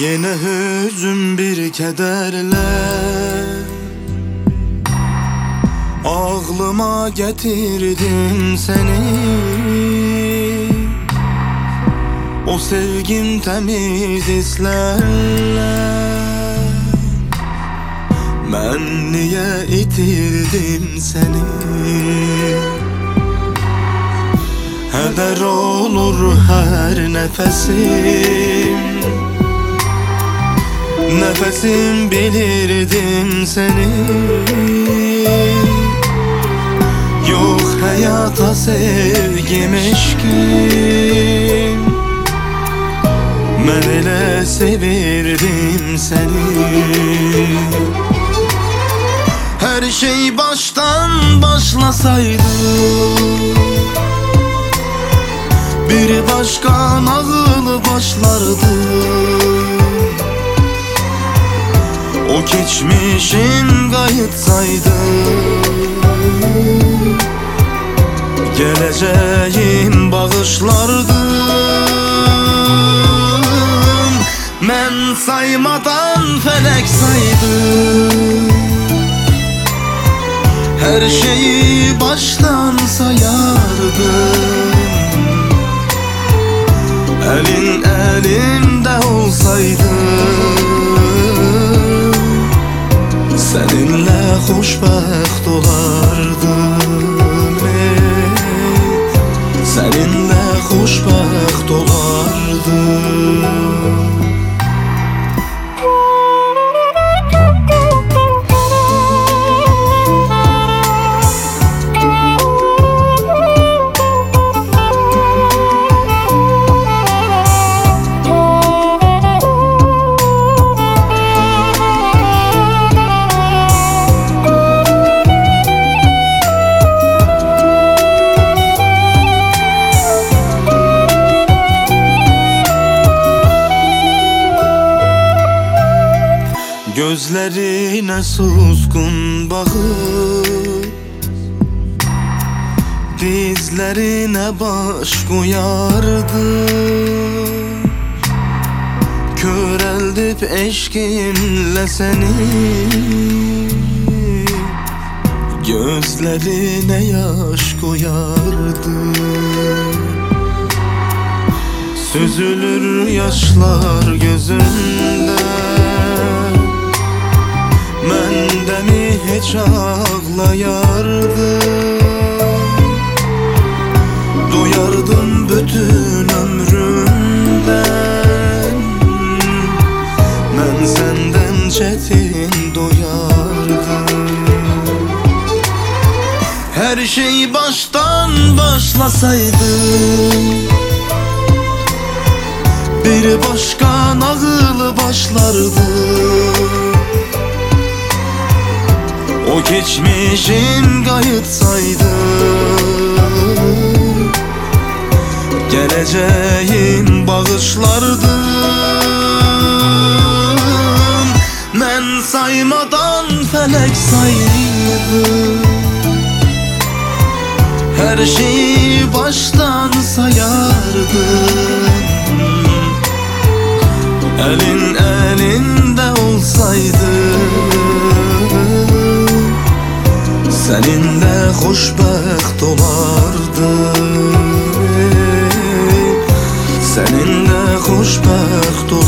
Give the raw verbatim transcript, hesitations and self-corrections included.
Yine hüzün bir kederle ağlıma getirdim seni. O sevgim temiz hislerle ben niye itirdim seni? Heder olur her nefesim, nefesim bilirdim seni. Yok hayata sevgim eşkim, ben ele sevirdim seni. Her şey baştan başlasaydı, bir başka nağıl başlardı. O geçmişin kayıtsaydı, geleceğin bağışlardım. Ben saymadan felek saydı, her şeyi baştan sayardım. Elin elimde olsaydı, seninle hoşbeht olardım. Seninle hoşbeht olardım. Gözlerine suskun bakıp dizlerine baş koyardı. Köreltip eşkinle seni, gözlerine yaş koyardı. Süzülür yaşlar gözümde, mende mi hiç ağlayardı? Duyardım bütün ömrümden, ben senden çetin doyardım. Her şey baştan başlasaydı, bir başka nağıl başlardı. O geçmişin kayıtsaydı, geleceğin bağışlardım. Ben saymadan felek saydı, her şeyi baştan sayardım. Elin elinde olsaydı, seninle hoşbeht olardım. Seninle hoşbeht olardım.